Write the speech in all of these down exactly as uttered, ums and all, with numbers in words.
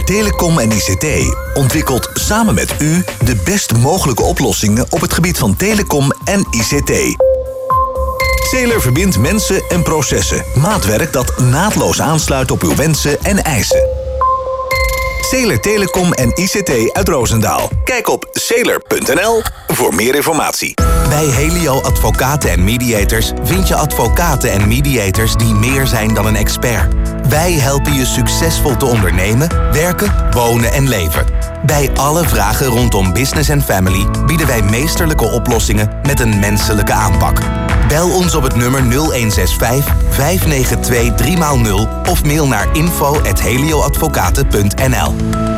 Sailor Telecom en I C T ontwikkelt samen met u de best mogelijke oplossingen op het gebied van telecom en I C T. Sailor verbindt mensen en processen. Maatwerk dat naadloos aansluit op uw wensen en eisen. Sailor Telecom en I C T uit Roosendaal. Kijk op sailor punt n l voor meer informatie. Bij Helio Advocaten en Mediators vind je advocaten en mediators die meer zijn dan een expert. Wij helpen je succesvol te ondernemen, werken, wonen en leven. Bij alle vragen rondom business en family bieden wij meesterlijke oplossingen met een menselijke aanpak. Bel ons op het nummer nul een zes vijf, vijf negen twee, drie nul of mail naar info at helioadvocaten punt n l.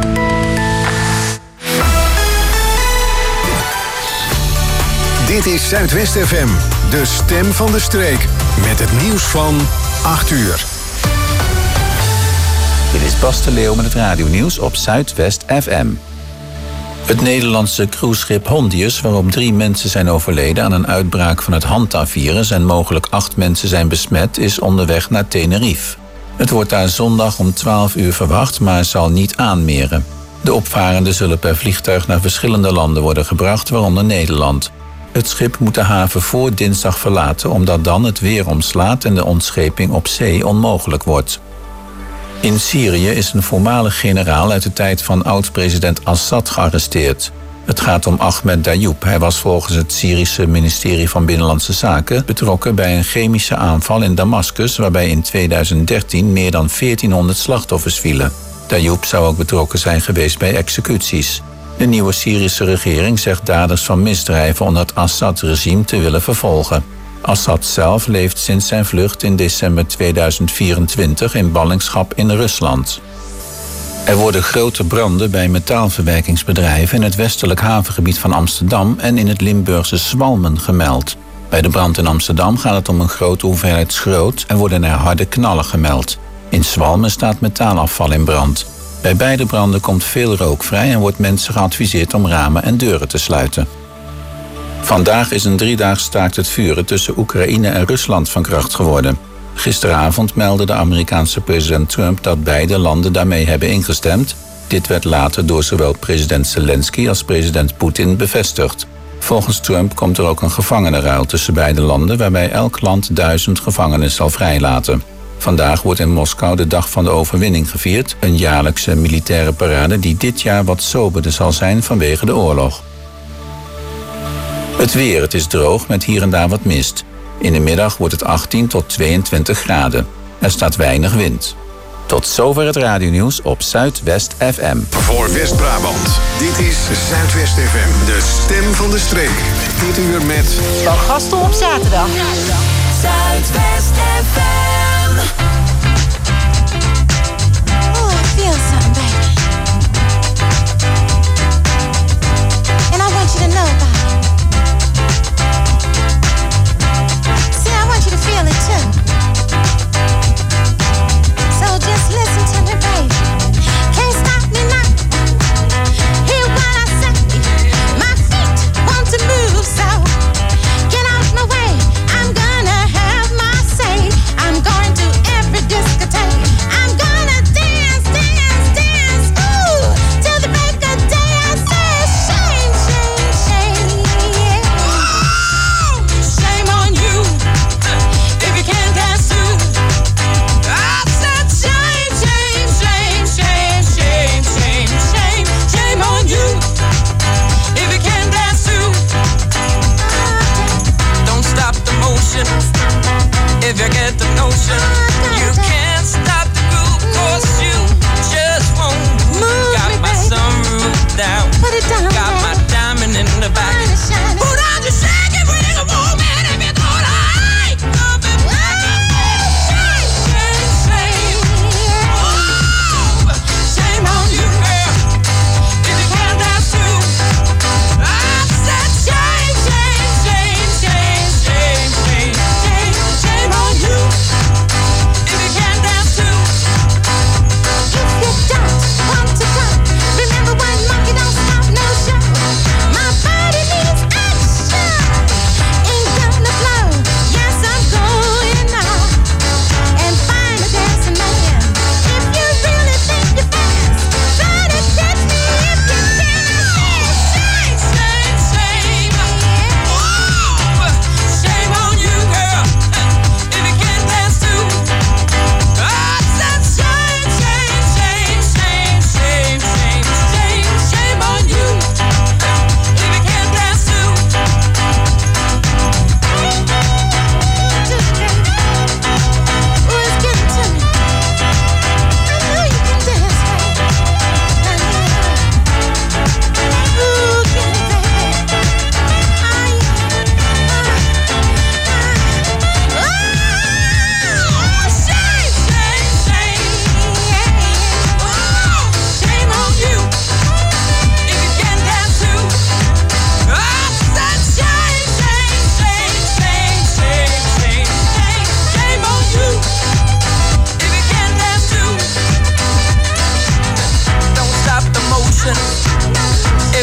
Dit is Zuidwest F M, de stem van de streek. Met het nieuws van acht uur. Dit is Bas de Leeuw met het radionieuws op Zuidwest F M. Het Nederlandse cruiseschip Hondius, waarop drie mensen zijn overleden aan een uitbraak van het Hanta-virus en mogelijk acht mensen zijn besmet, is onderweg naar Tenerife. Het wordt daar zondag om twaalf uur verwacht, maar zal niet aanmeren. De opvarenden zullen per vliegtuig naar verschillende landen worden gebracht, waaronder Nederland. Het schip moet de haven voor dinsdag verlaten, omdat dan het weer omslaat en de ontscheping op zee onmogelijk wordt. In Syrië is een voormalig generaal uit de tijd van oud-president Assad gearresteerd. Het gaat om Ahmed Dayoub. Hij was volgens het Syrische ministerie van Binnenlandse Zaken betrokken bij een chemische aanval in Damascus, waarbij in tweeduizend dertien meer dan veertienhonderd slachtoffers vielen. Dayoub zou ook betrokken zijn geweest bij executies. De nieuwe Syrische regering zegt daders van misdrijven onder het Assad-regime te willen vervolgen. Assad zelf leeft sinds zijn vlucht in december tweeduizend vierentwintig in ballingschap in Rusland. Er worden grote branden bij metaalverwerkingsbedrijven in het westelijk havengebied van Amsterdam en in het Limburgse Zwalmen gemeld. Bij de brand in Amsterdam gaat het om een grote hoeveelheid schroot en worden er harde knallen gemeld. In Zwalmen staat metaalafval in brand. Bij beide branden komt veel rook vrij en wordt mensen geadviseerd om ramen en deuren te sluiten. Vandaag is een driedaags staakt het vuren tussen Oekraïne en Rusland van kracht geworden. Gisteravond meldde de Amerikaanse president Trump dat beide landen daarmee hebben ingestemd. Dit werd later door zowel president Zelensky als president Poetin bevestigd. Volgens Trump komt er ook een gevangenenruil tussen beide landen, waarbij elk land duizend gevangenen zal vrijlaten. Vandaag wordt in Moskou de Dag van de Overwinning gevierd, een jaarlijkse militaire parade die dit jaar wat soberder zal zijn vanwege de oorlog. Het weer, het is droog met hier en daar wat mist. In de middag wordt het achttien tot tweeëntwintig graden. Er staat weinig wind. Tot zover het radionieuws op Zuidwest F M. Voor West-Brabant, dit is Zuidwest F M, de stem van de streek. Dit uur met... Van Gastel op zaterdag. Zuidwest F M. Oh, I feel something, baby. And I want you to know about it. See, I want you to feel it too. So just listen to me, baby. Can't stop me now. Hear what I say. My feet want to move, so get out my way. I'm gonna have my say. I'm going to every discotheque. I'm gonna dance, dance, dance, ooh, till the break of day. I say shame, shame, shame, yeah. Oh, shame on you if you can't dance too. I said shame, shame, shame, shame, shame, shame, shame, shame on you if you can't dance too. Don't stop the motion if you get the notion. You can't stop the groove 'cause you just won't move. Got my sunroof down, Put it down, got my baby. diamond in the back. Shine it, shine it. Put on your shaggy ring of woman if you thought I ain't coming back. Shame, shame, shame. Oh, shame on you, girl, if you can't dance too. I said shame, shame, shame, shame, shame, shame, shame, shame on you if you can't dance too. If you don't want to go, remember one monkey don't stop no show. My body needs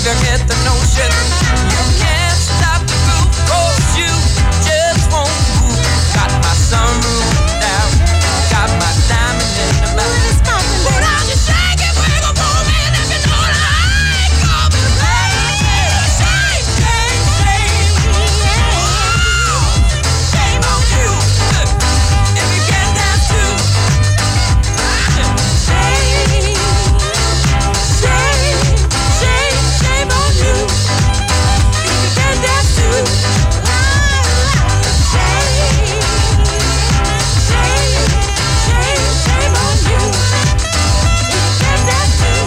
baby, get the notion. You can't stop the groove, 'cause you just won't move. Got my sunroof down, got my diamond in the back. Put on your shake it, wiggle, boom, and if you know that I ain't coming back. Shame, shame, shame. Oh, shame on you. If you can't dance too. Shame, shame, shame, shame on you. If you can't dance too. Shame, shame, shame, shame on you. If you can't dance too.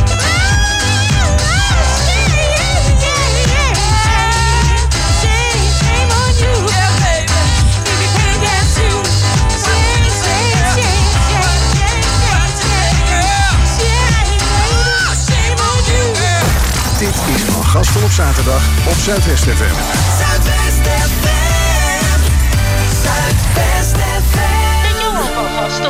Shame, shame on you. Yeah, baby. If you can't dance too. Shame, shame, shame, shame, shame, shame, shame on you. Dit is Van Gastel op zaterdag op Zuidwest F M. Zuidwest F M. Zuidwest F M. De jongen van Gastel.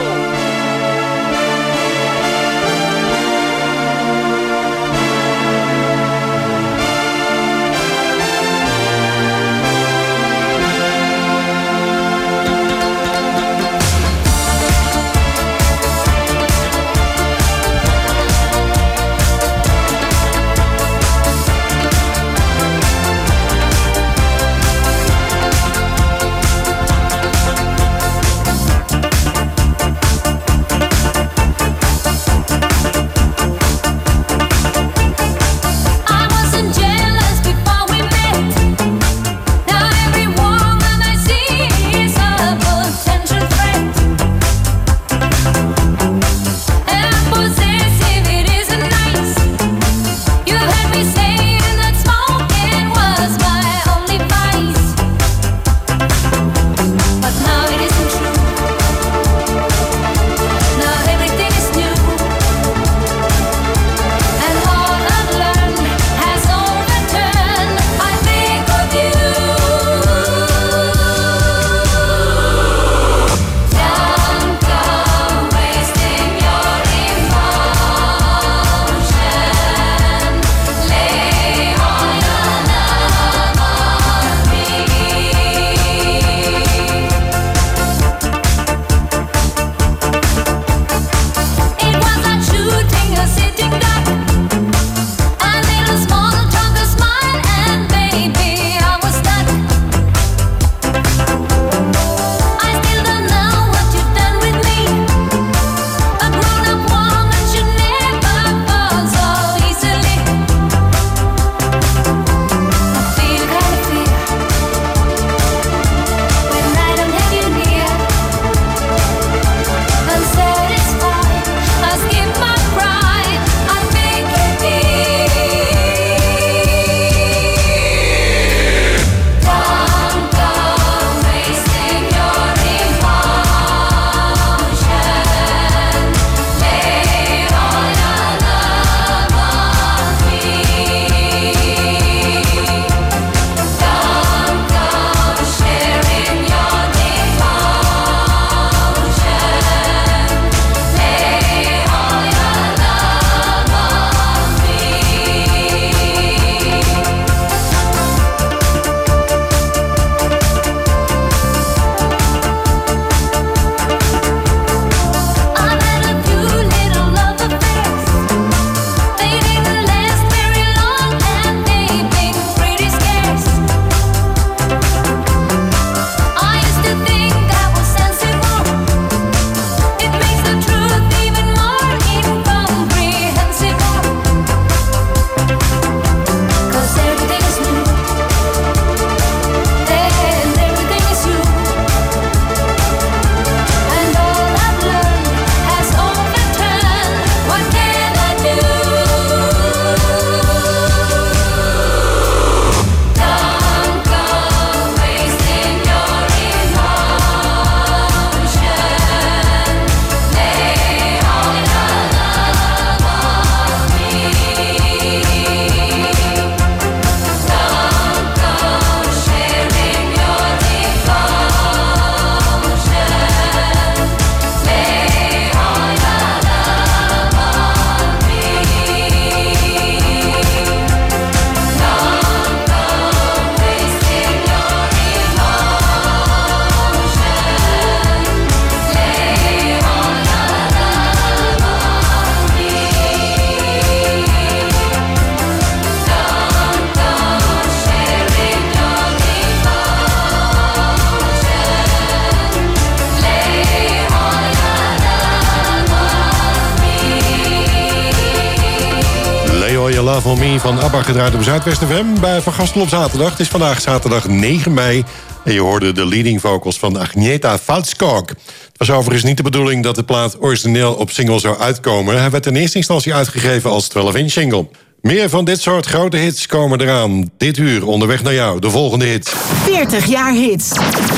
On Me van ABBA gedraaid op Zuidwest F M bij Van Gastel op zaterdag. Het is vandaag zaterdag negen mei en je hoorde de leading vocals van Agnieszka Faltskog. Het was overigens niet de bedoeling dat de plaat origineel op single zou uitkomen. Hij werd in eerste instantie uitgegeven als twaalf-inch single. Meer van dit soort grote hits komen eraan. Dit uur onderweg naar jou, de volgende hit. veertig jaar hits.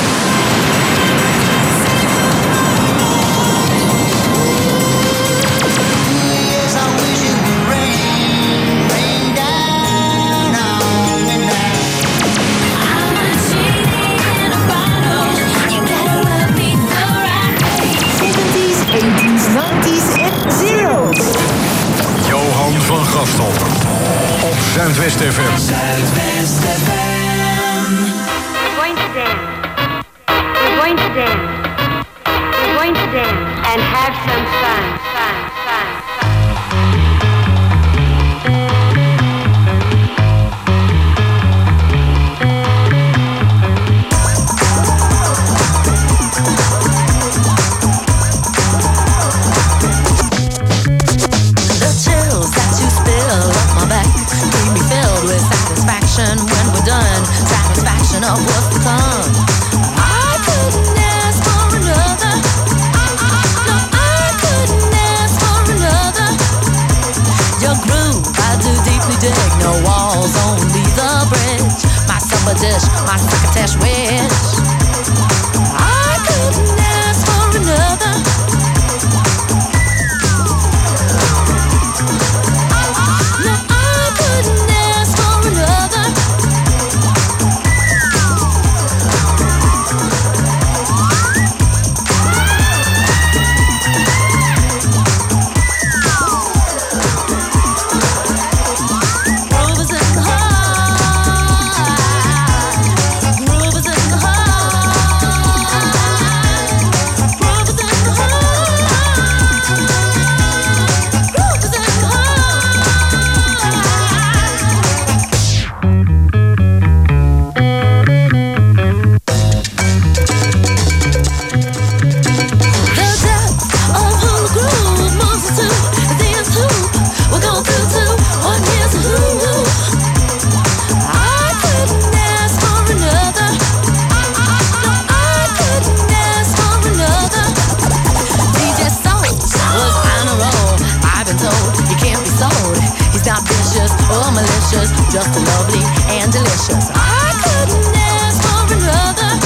Van Gastel op Zuidwest F M. Zuidwest F M. We're going to dance. We're going to dance. We're going to dance and have some fun. Fun, fun, when we're done, satisfaction of what's to come. I couldn't ask for another. No, I couldn't ask for another. Your groove, I do deeply dig. No walls, only the bridge. My supper dish, my crocketesh wish. I couldn't ask for another. No, I couldn't ask for another. Just lovely and delicious. I couldn't ask for another.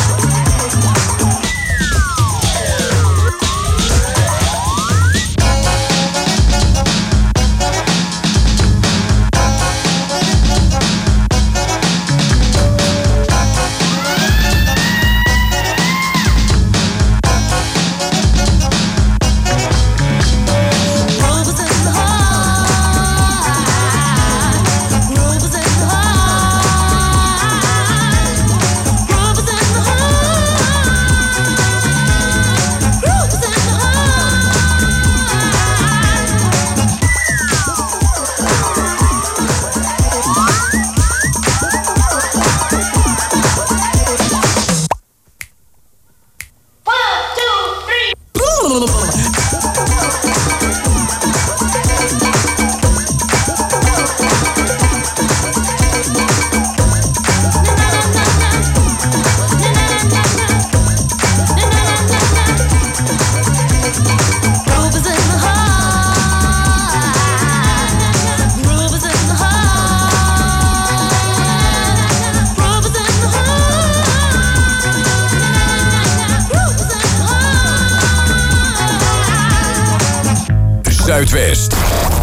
Zuidwest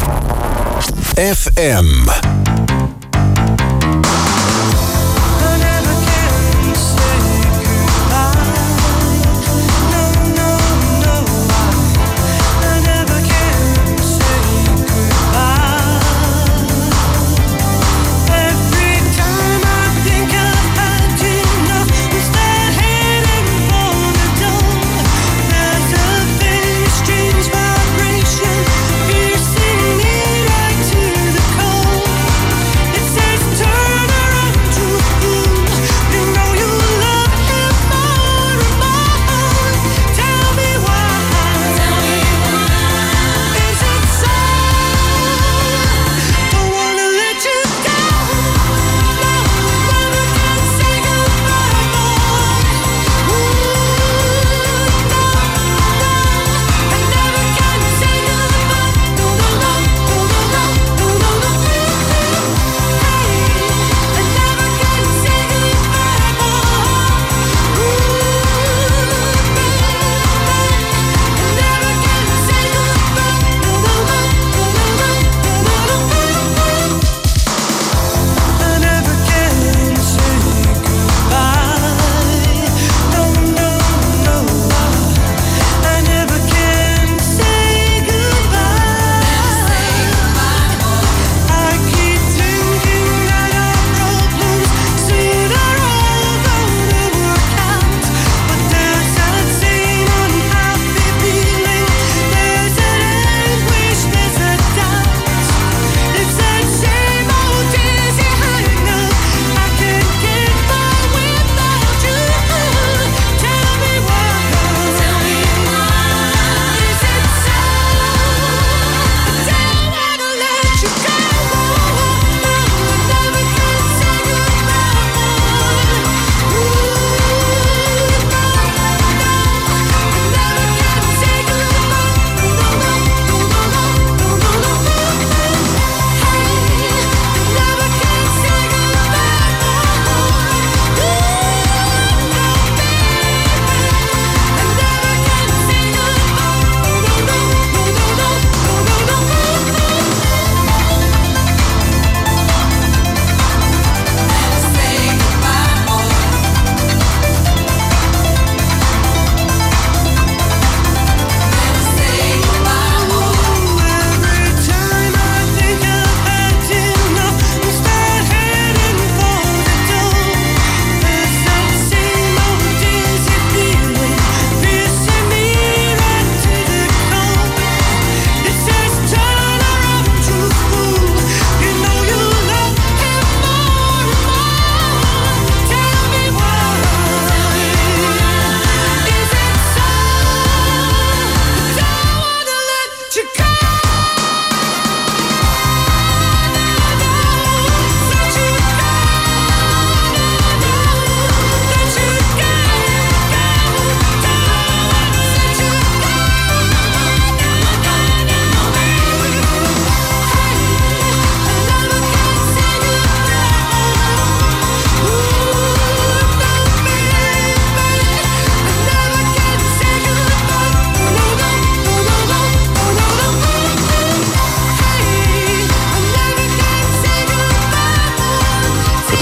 F M. Vibration piercing me right to the core.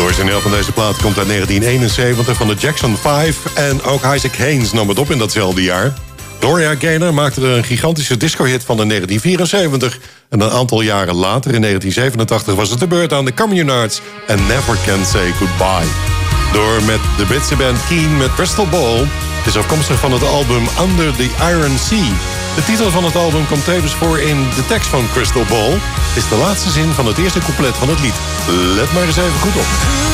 origineel van deze plaat komt uit negentien eenenzeventig van de Jackson vijf. En ook Isaac Hayes nam het op in datzelfde jaar. Gloria Gaynor maakte er een gigantische disco-hit van in negentien vierenzeventig. En een aantal jaren later, in negentien zevenentachtig, was het de beurt aan de Communards en Never Can Say Goodbye. Door met de Britse band Keen met Crystal Ball. Het is afkomstig van het album Under the Iron Sea. De titel van het album komt tevens voor in de tekst van Crystal Ball. Het is de laatste zin van het eerste couplet van het lied. Let maar eens even goed op.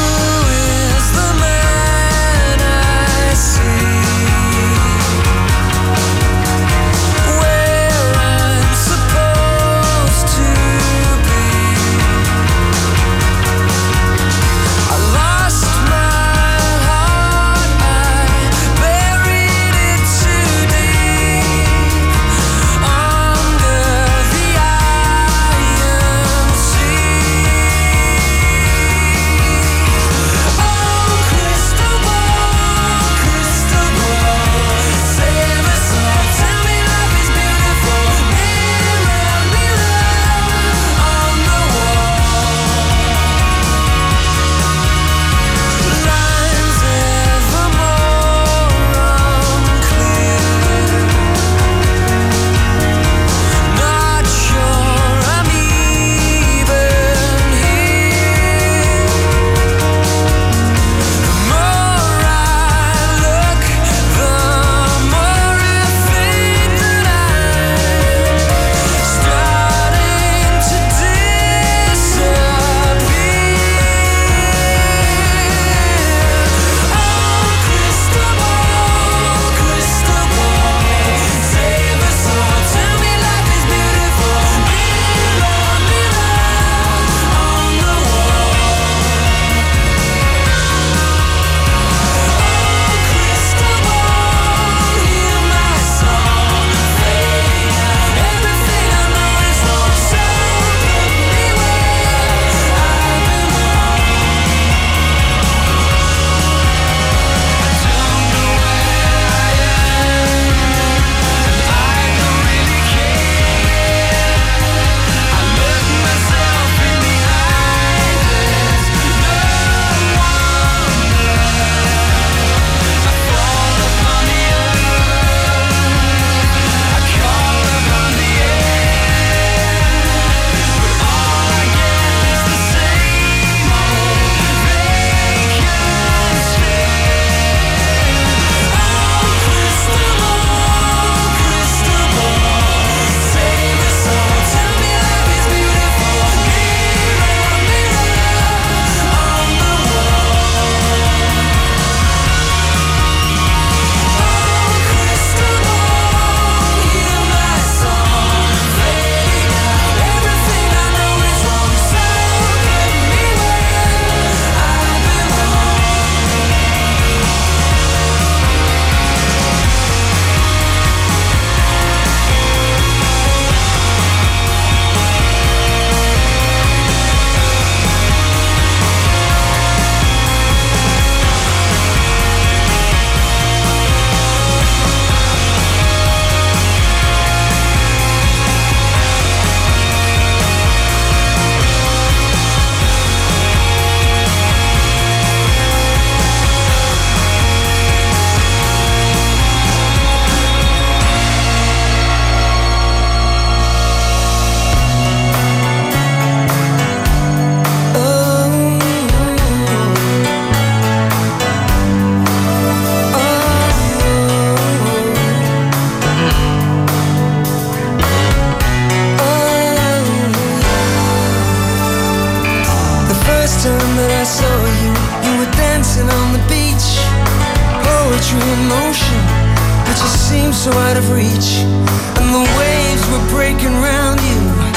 so out of reach, and the waves were breaking round you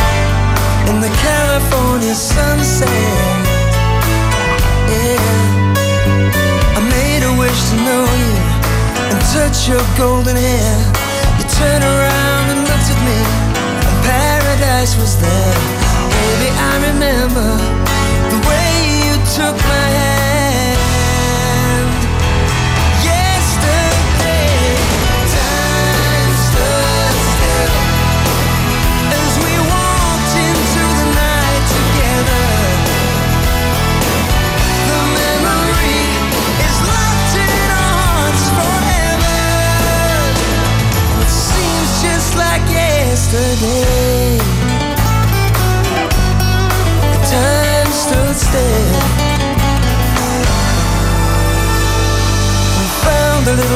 in the California sunset. Yeah, I made a wish to know you and touch your golden hair. You turned around and looked at me, and paradise was there. Baby, I remember the way you took my hand. The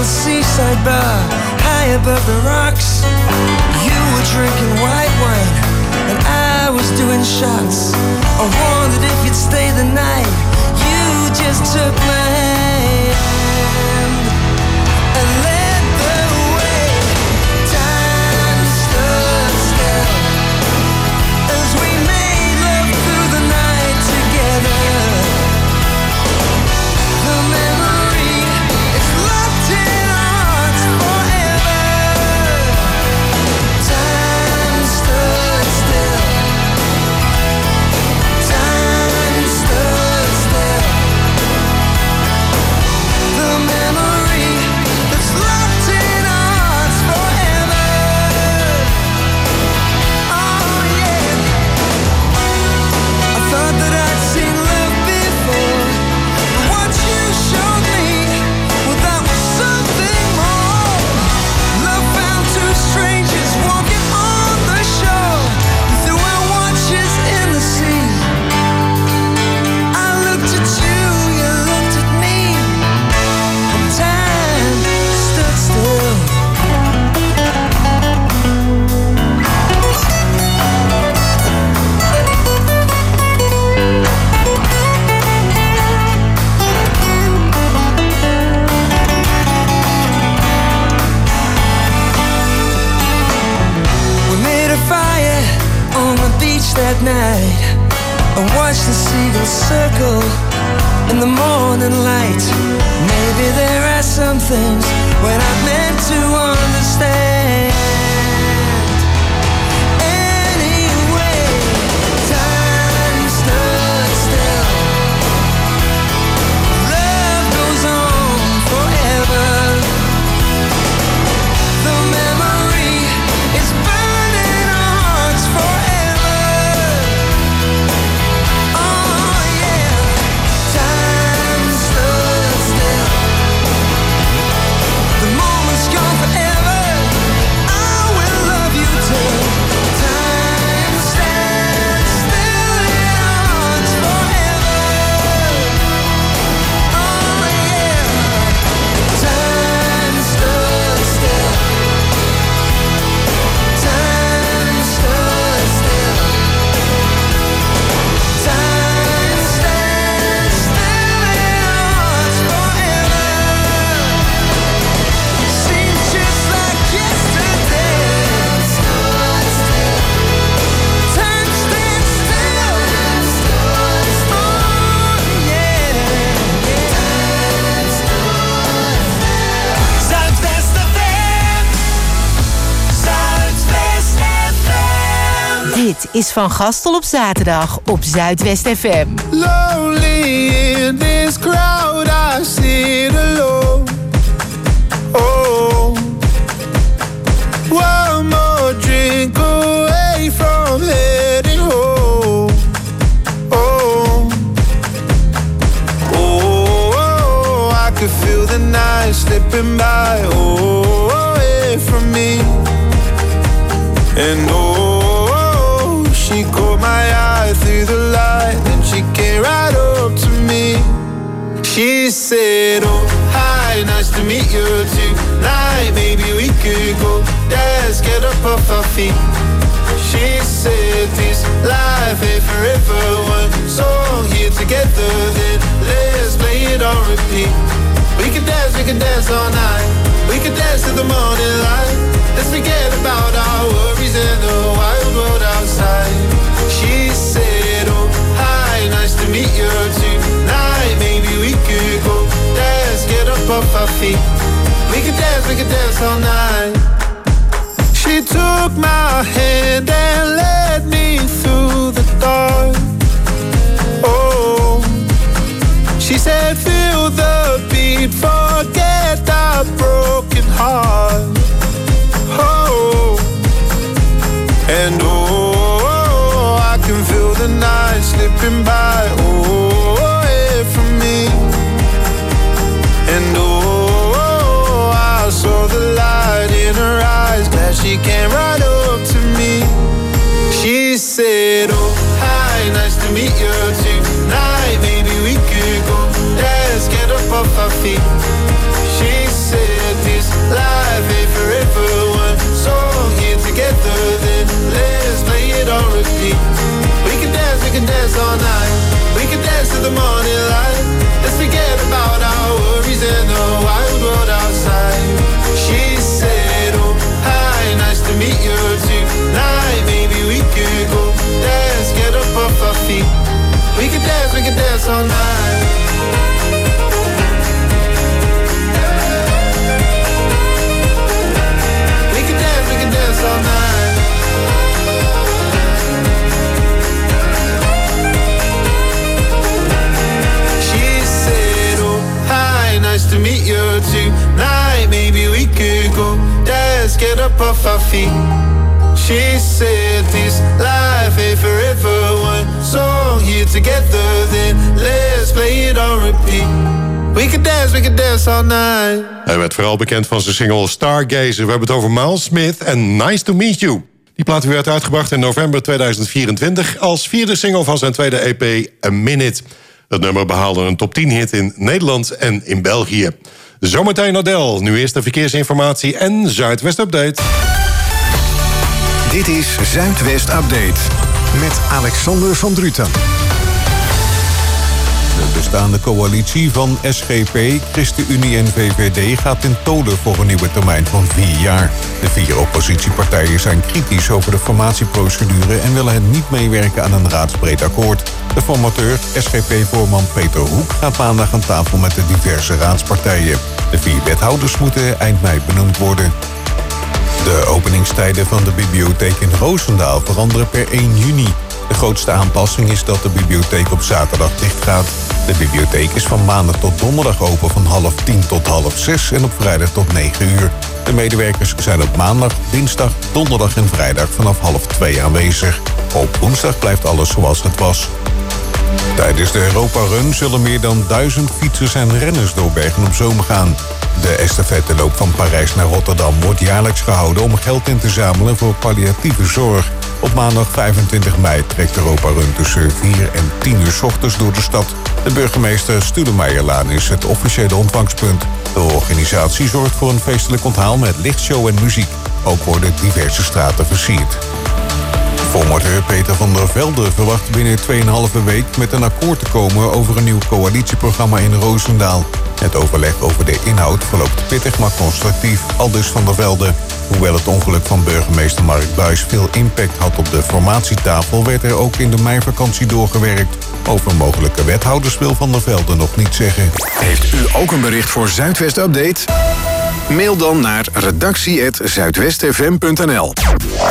seaside bar, high above the rocks. You were drinking white wine, and I was doing shots. I wondered if you'd stay the night. You just took my hand and led the way. Time stood still as we made love through the night together. The memory is locked in our hearts forever. Time stood still. Time stood still. The memory that's locked in our hearts forever. Oh yeah. I thought that I'd seen love before, but what you showed me, well, that was something more. Love found two strangers walking on the shore. There were watches in the sea. I looked at you, you looked at me, and time stood still. We made a fire on the beach that night and watched the seagulls circle in the morning light. Maybe there are some things when I'm meant to understand. Anyway, time stood still. Love goes on forever. The memory is burning our hearts forever. Oh yeah, time stood still. The moment's gone forever. I will love you till time stands still in our hearts forever. Oh yeah, time stood still. Time stood still. Time stands still in our hearts forever. Seems just like yesterday. Time stands still. Oh yeah. Zuidwest F M. Zuidwest F M. Dit is Van Gastel op zaterdag op Zuidwest F M. Lonely in this crowd, I sit alone. Oh, one more drink away from heading home. Oh, oh, oh, I could feel the night slipping by. Oh, away from me. And oh, she caught my eye through the light, then she came right up to me. She said, oh, hi, nice to meet you tonight. Maybe we could go dance, get up off our feet. She said, this life ain't forever. One song here together, then let's play it on repeat. We can dance, we can dance all night. We can dance to the morning light. Let's forget about our worries and the wild world outside. She said, oh, hi, nice to meet you tonight. Maybe we could go dance, get up off our feet. We can dance, we can dance all night. She took my hand and led me through the dark. Oh, she said, feel the beat, forget that broken heart. Oh, and oh, I can feel the night slipping by. Oh, away from me. And oh, I saw the light in her eyes. Glad she came right up to me. She said, oh, hi, nice to meet you tonight. Maybe we could go dance, get up off our feet. She said, to meet you tonight. Maybe we could go dance, get up off our feet. She said this life ain't forever. One song here together, then let's play it on repeat. We could dance, we could dance all night. Hij werd vooral bekend van zijn single Stargazer. We hebben het over Miles Smith en Nice to Meet You. Die plaat werd uitgebracht in november tweeduizend vierentwintig... als vierde single van zijn tweede E P, A Minute. Het nummer behaalde een top tien hit in Nederland en in België. Zometeen Adele, nu eerst de verkeersinformatie en Zuidwest Update. Dit is Zuidwest Update met Alexander van Druten. De bestaande coalitie van S G P, ChristenUnie en V V D gaat ten tode voor een nieuwe termijn van vier jaar. De vier oppositiepartijen zijn kritisch over de formatieprocedure en willen het niet meewerken aan een raadsbreed akkoord. De formateur, S G P-voorman Peter Hoek, gaat maandag aan tafel met de diverse raadspartijen. De vier wethouders moeten eind mei benoemd worden. De openingstijden van de bibliotheek in Roosendaal veranderen per één juni. De grootste aanpassing is dat de bibliotheek op zaterdag dicht gaat. De bibliotheek is van maandag tot donderdag open van half tien tot half zes en op vrijdag tot negen uur. De medewerkers zijn op maandag, dinsdag, donderdag en vrijdag vanaf half twee aanwezig. Op woensdag blijft alles zoals het was. Tijdens de Europa Run zullen meer dan duizend fietsers en renners door Bergen op Zoom gaan. De estafetteloop van Parijs naar Rotterdam wordt jaarlijks gehouden om geld in te zamelen voor palliatieve zorg. Op maandag vijfentwintig mei trekt de Europa Run tussen vier en tien uur 's ochtends door de stad. De burgemeester Studemeierlaan is het officiële ontvangstpunt. De organisatie zorgt voor een feestelijk onthaal met lichtshow en muziek. Ook worden diverse straten versierd. Formateur Peter van der Velde verwacht binnen twee komma vijf week met een akkoord te komen over een nieuw coalitieprogramma in Roosendaal. Het overleg over de inhoud verloopt pittig maar constructief, aldus van der Velde. Hoewel het ongeluk van burgemeester Mark Buijs veel impact had op de formatietafel, werd er ook in de meivakantie doorgewerkt. Over mogelijke wethouders wil Van der Velde nog niet zeggen. Heeft u ook een bericht voor Zuidwest Update? Mail dan naar redactie apenstaartje zuidwestfm punt n l.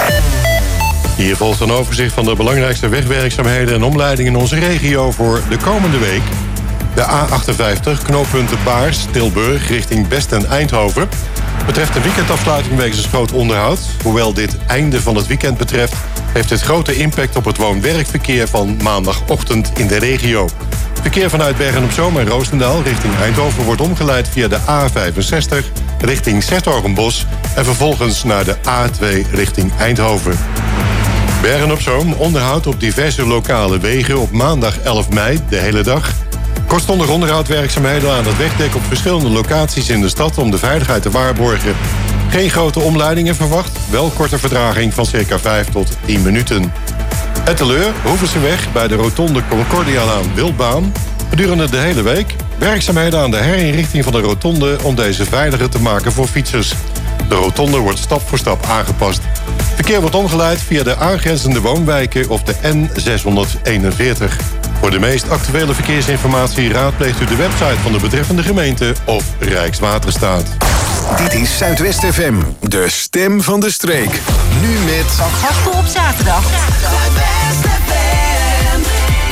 Hier volgt een overzicht van de belangrijkste wegwerkzaamheden en omleidingen in onze regio voor de komende week. De A achtenvijftig, knooppunt Baars, Tilburg, richting Best en Eindhoven. Betreft de weekendafsluiting wegens groot onderhoud. Hoewel dit einde van het weekend betreft, heeft dit grote impact op het woon-werkverkeer van maandagochtend in de regio. Verkeer vanuit Bergen op Zoom en Roosendaal richting Eindhoven wordt omgeleid via de A vijfenzestig richting 's-Hertogenbosch en vervolgens naar de A twee richting Eindhoven. Bergen op Zoom onderhoud op diverse lokale wegen op maandag elf mei de hele dag. Kortstondig onderhoudwerkzaamheden aan het wegdek op verschillende locaties in de stad om de veiligheid te waarborgen. Geen grote omleidingen verwacht, wel korte vertraging van circa vijf tot tien minuten. Het teleur, Hoevenseweg bij de rotonde Concordialaan Wildbaan. Gedurende de hele week werkzaamheden aan de herinrichting van de rotonde om deze veiliger te maken voor fietsers. De rotonde wordt stap voor stap aangepast. Verkeer wordt omgeleid via de aangrenzende woonwijken of de N zeshonderdeenenveertig. Voor de meest actuele verkeersinformatie raadpleegt u de website van de betreffende gemeente of Rijkswaterstaat. Dit is Zuidwest F M, de stem van de streek. Nu met... Van Gastel op zaterdag. Zuidwest F M.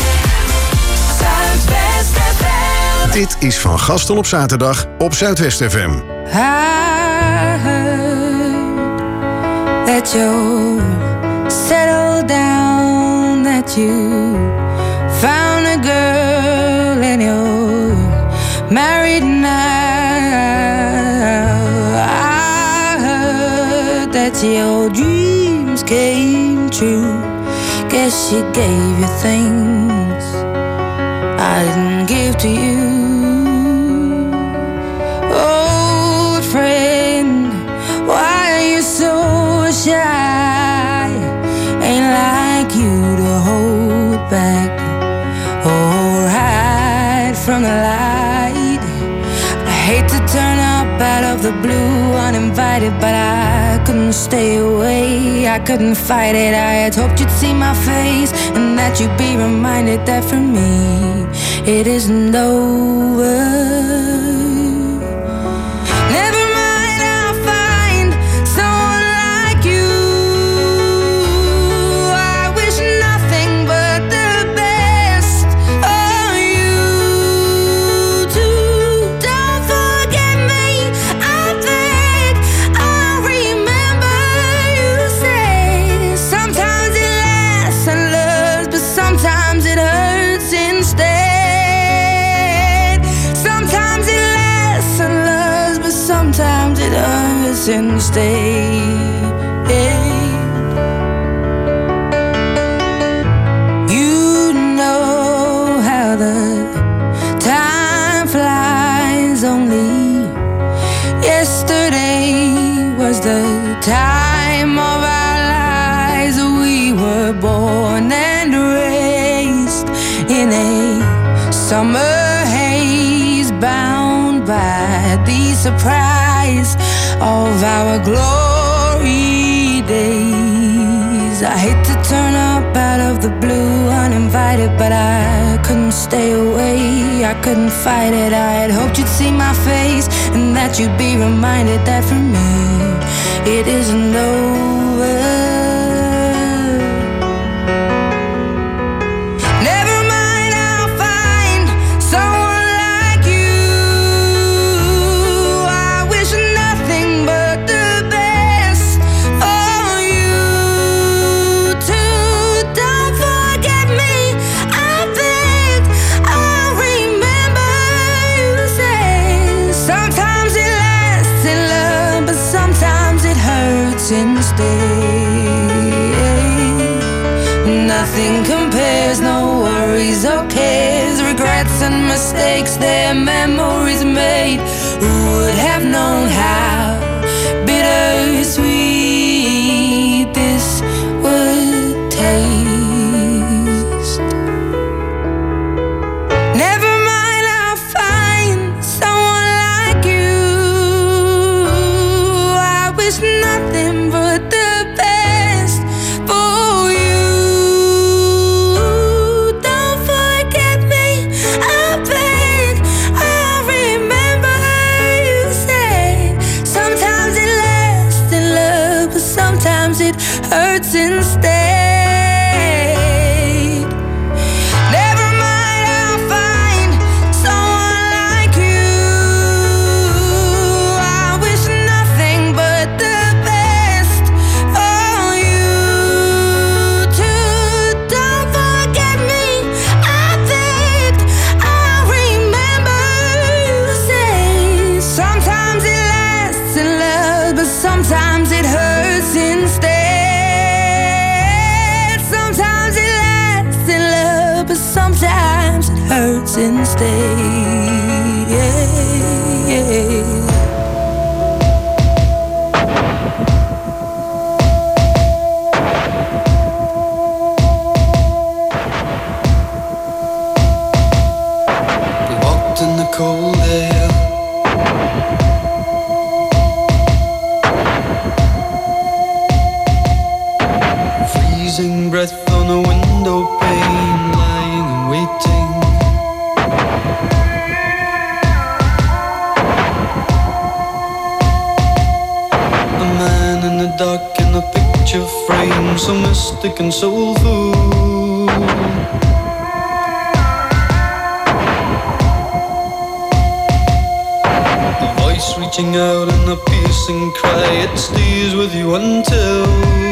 Zuidwest F M. Dit is Van Gastel op zaterdag op Zuidwest F M. I heard that you settled down, that you found a girl and you're married now. I heard that your dreams came true. Guess she gave you things I didn't give to you. Old friend, why are you so shy? Ain't like you to hold back or hide from the light. I hate to turn up out of the blue uninvited, but I couldn't stay away, I couldn't fight it. I had hoped you'd see my face and that you'd be reminded that for me it isn't over. hurts instead. You know how the time flies. Only yesterday was the time of our lives. We were born and raised in a summer haze, bound by the surprise of our glory days. I hate to turn up out of the blue uninvited, but I couldn't stay away, I couldn't fight it. I had hoped you'd see my face and that you'd be reminded that for me it isn't over. Nothing compares, no worries or cares, regrets and mistakes, their memories made. Who would have known how bittersweet this would taste? Never mind, I'll find someone like you. I wish nothing but the best for you. Hurts instead. Never mind, I'll find someone like you. I wish nothing but the best for you too. Don't forget me, I begged. I remember you say sometimes it lasts in love, but sometimes it hurts instead. Sometimes it hurts instead. Yeah, yeah. We walked in the cold air, freezing breath on the window pane, lying and waiting. A man in the dark in a picture frame, so mystic and soulful. A voice reaching out in a piercing cry, it stays with you until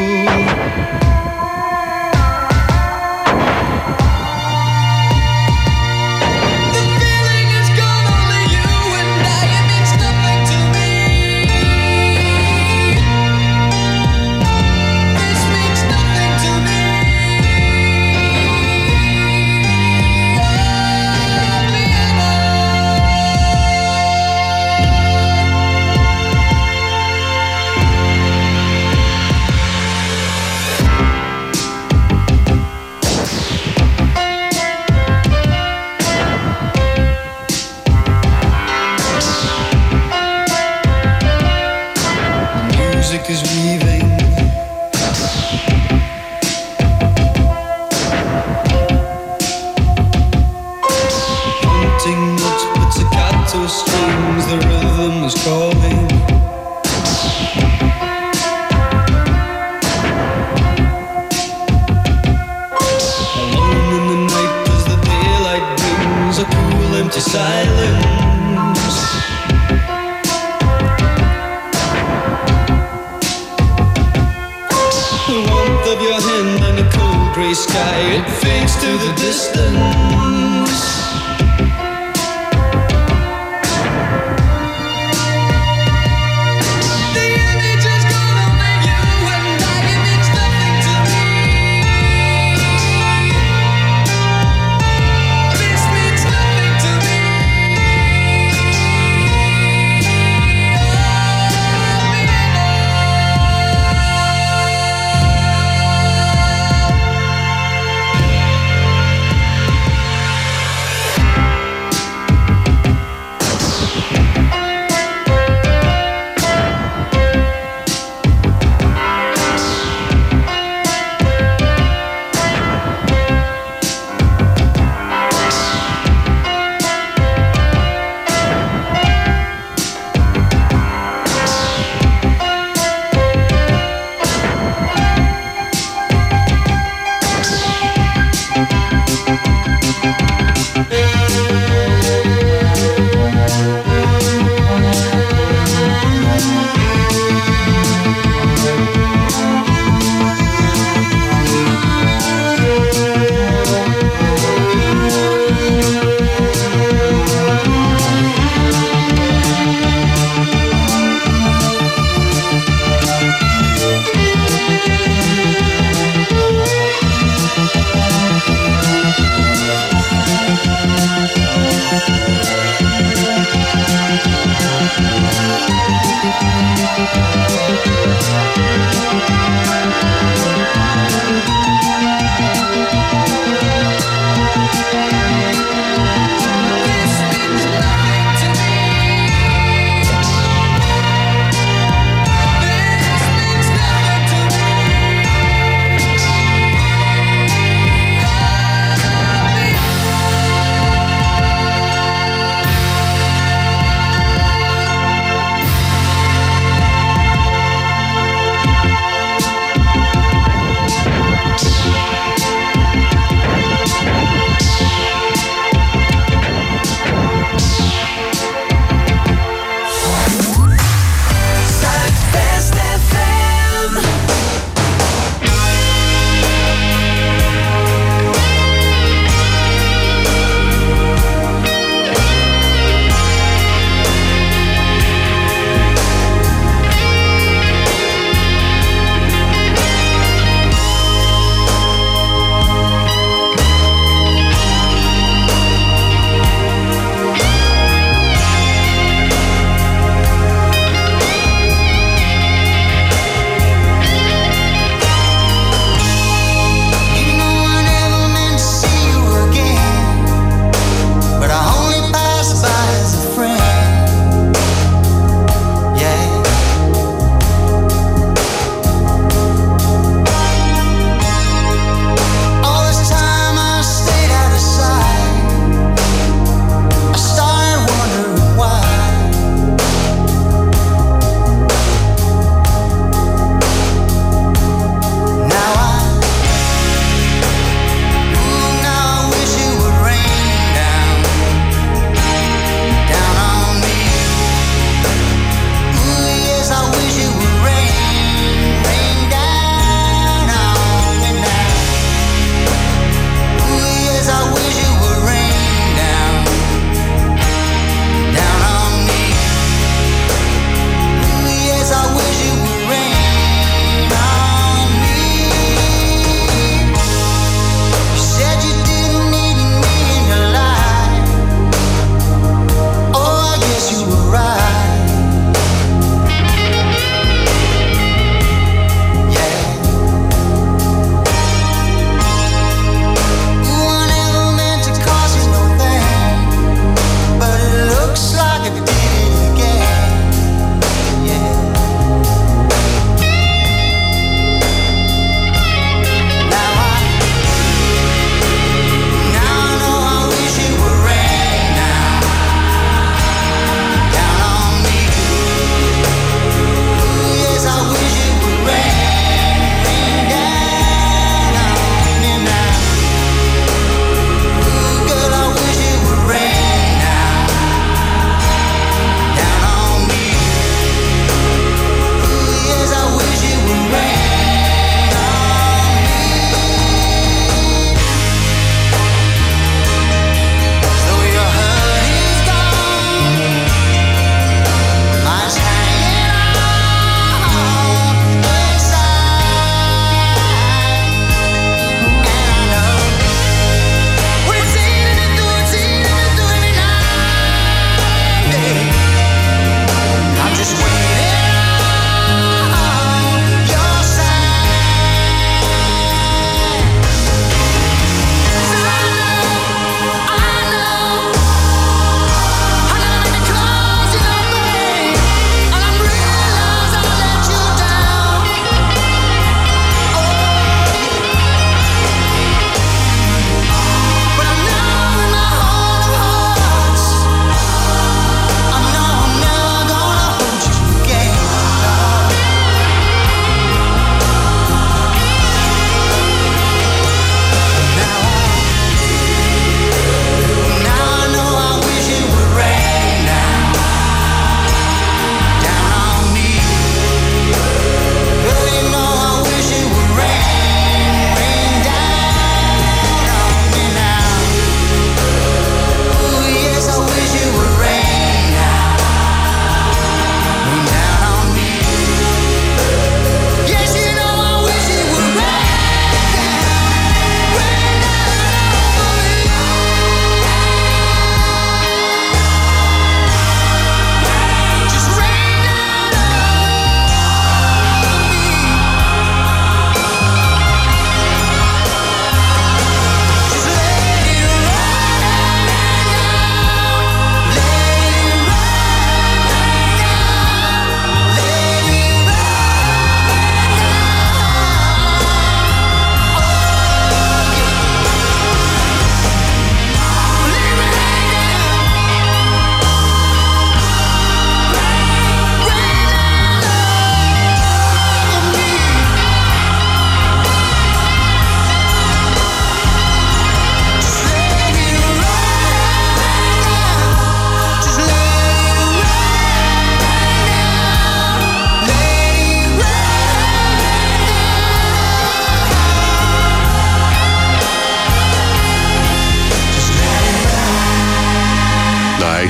is weaving. Haunting notes with staccato strings, the rhythm is calling. Alone in the night as the daylight brings a cool empty silence. Of your hand and a cold grey sky, it fades to the distance. The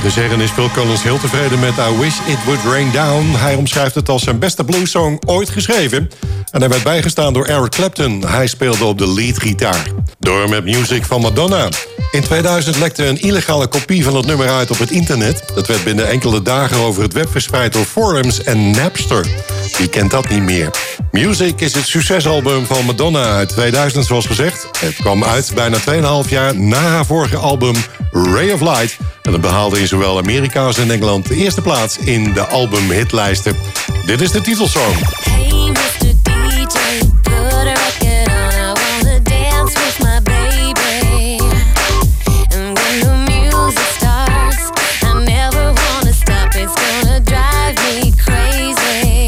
te zeggen is Phil Collins heel tevreden met I Wish It Would Rain Down. Hij omschrijft het als zijn beste bluessong ooit geschreven. En hij werd bijgestaan door Eric Clapton. Hij speelde op de leadgitaar. Door met Music van Madonna. In tweeduizend lekte een illegale kopie van het nummer uit op het internet. Dat werd binnen enkele dagen over het web verspreid door forums en Napster. Wie kent dat niet meer? Music is het succesalbum van Madonna uit tweeduizend, zoals gezegd. Het kwam uit bijna twee komma vijf jaar na haar vorige album Ray of Light. En het behaalde in zowel Amerika als in Engeland de eerste plaats in de albumhitlijsten. Dit is de titelsong. Hey, mister D J, put a record on. I wanna dance with my baby. And when the music starts, I never wanna stop. It's gonna drive me crazy.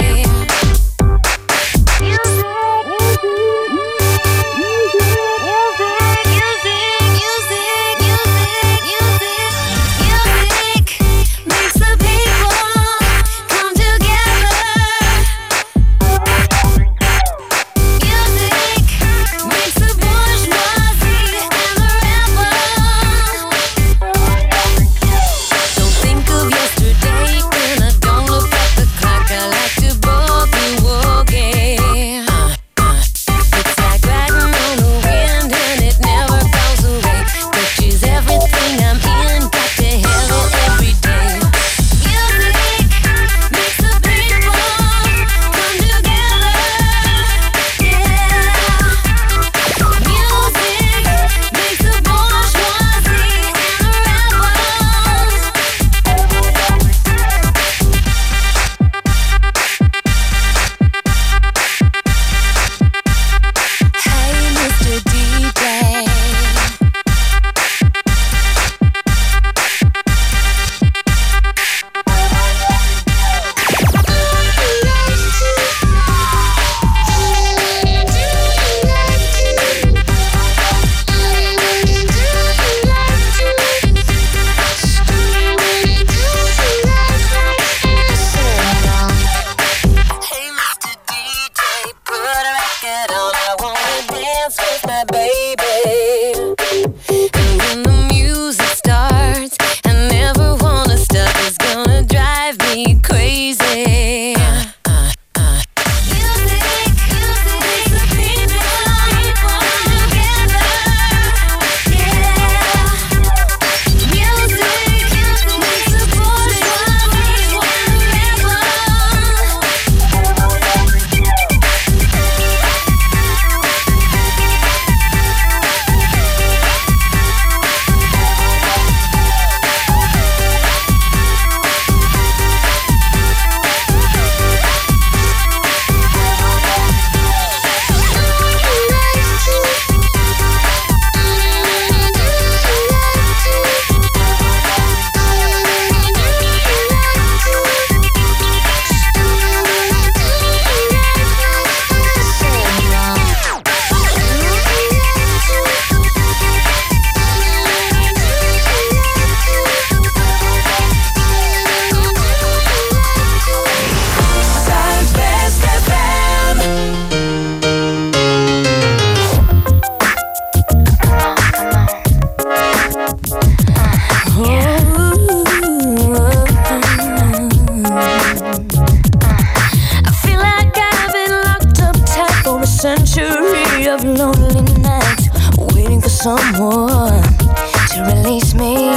someone to release me.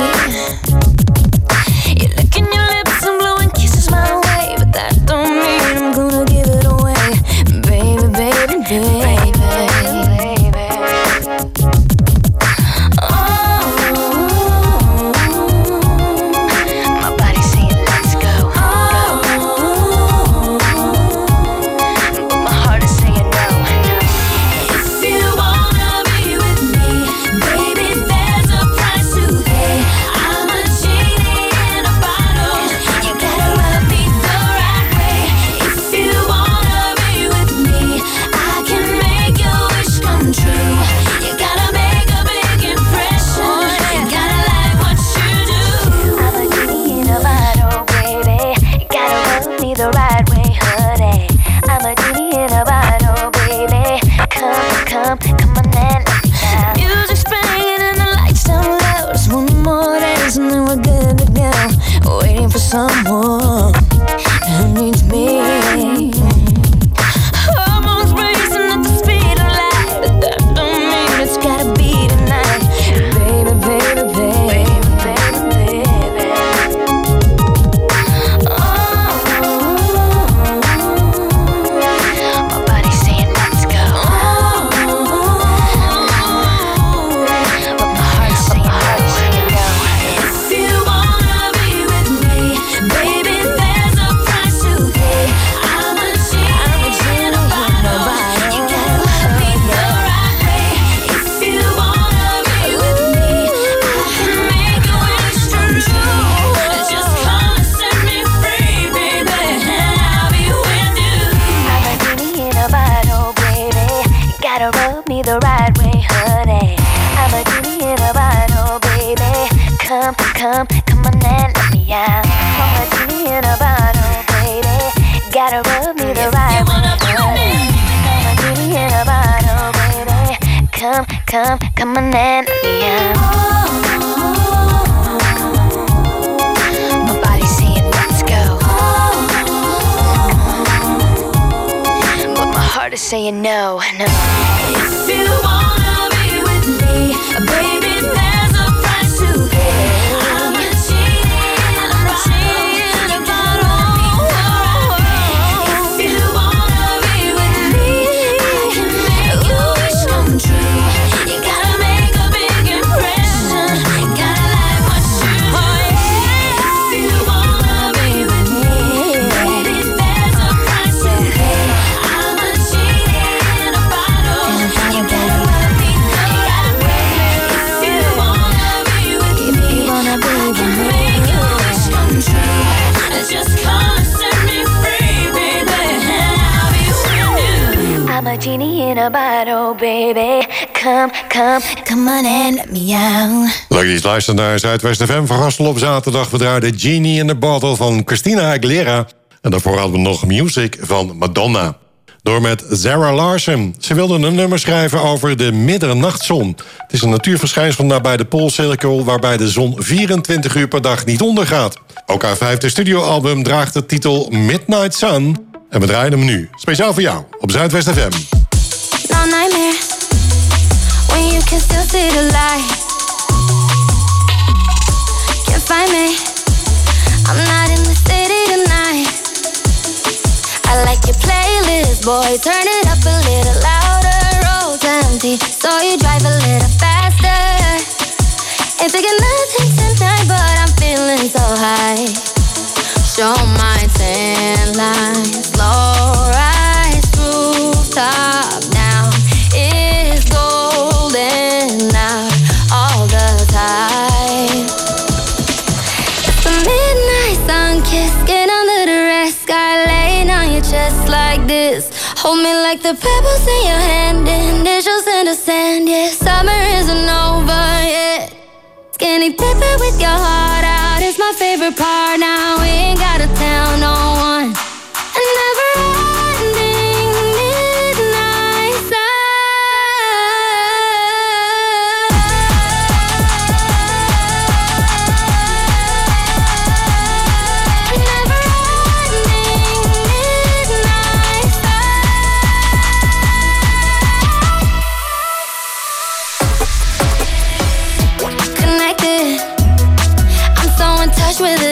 You're licking your lips and blowing kisses my way, but that don't mean I'm gonna give it away, baby, baby, baby, baby. Oh, my body's saying let's go, oh, but my heart is saying no. If you wanna be with me, baby, for someone who needs me. Hormones racing at the speed of light, but that don't mean it's gotta be tonight. Baby, baby, baby, baby, baby. Oh, my body's saying let's go. But my heart's saying no. If you wanna be with me, baby, there's a price to pay. I'm a genie in a bottle. You gotta love me the right way. If you wanna be with me, I can make your wish come true. Just come and set me free, baby, and I'll be with you. I'm a genie in a bottle, baby. You gotta rub me the right way, honey. I'm a genie in a bottle, baby. Come, come, come on and let me out. I'm a genie in a bottle, baby. Gotta rub me the right way, honey. I'm a genie in a bottle, baby. Come, come, come on and let me out. My body's saying let's go, but my heart is saying no, no. If you wanna be with me, baby, there's a price to pay. I'm a genie in a bottle. If you wanna be with me, I can make your wish come true. You gotta make a big impression. Gotta like what you do. If you wanna be with me, baby, there's a price to pay. I'm a genie in a bottle. You gotta love me the right way. If you wanna be with me, I can make your wish come true. Just come and set me free, baby, and I'll be with you. I'm a genie in a bottle, baby. Come, come, come on and let me out. Leuk dat je luistert naar Zuidwest F M van Gassel op zaterdag. We draaiden Genie in the Bottle van Christina Aguilera. En daarvoor hadden we nog Music van Madonna. Door met Zara Larsson. Ze wilde een nummer schrijven over de middernachtzon. Het is een natuurverschijnsel nabij de Poolcirkel, waarbij de zon vierentwintig uur per dag niet ondergaat. Ook haar vijfde studioalbum draagt de titel Midnight Sun. En we draaien hem nu, speciaal voor jou, op Zuidwest F M. No nightmare when you can still see the light. Can't find me, I'm not in the city tonight. I like your playlist, boy, turn it up a little louder. Road's empty, so you drive a little faster. Ain't taking nothing tonight, but I'm feeling so high. Show my tan lines, slow rise, rooftop down. It's golden out all the time. It's the midnight sun kiss, get under the red sky, laying on your chest like this. Hold me like the pebbles in your hand, initials in the sand. Yeah, summer isn't over yet. Skinny dipping with your heart out is my favorite part. Now we ain't gotta tell no one. A never-ending midnight sun. Never-ending midnight sun. Connected, I'm so in touch with it.